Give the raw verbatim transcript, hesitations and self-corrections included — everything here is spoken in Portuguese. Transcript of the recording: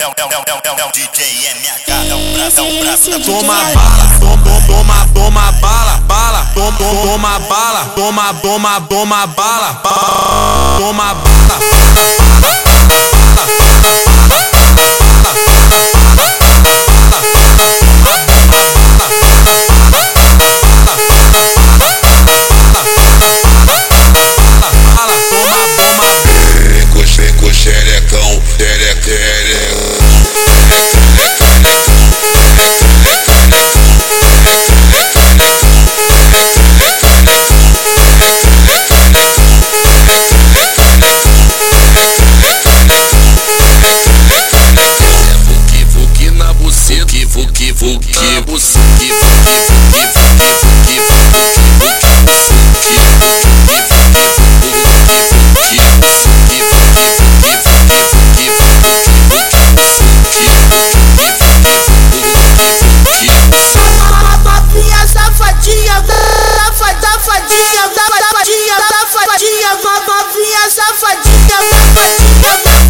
o D J M H, é o brasa, é o brasa. Toma bala, toma, toma, toma bala, bala, toma, toma bala, toma, toma, toma bala, toma bala. Vem xerecão, xereca, vuki na buceta, vuki vuki na buceta, safadinha, safadinha, safadinha, safadinha, novinha, safadinha, safadinha.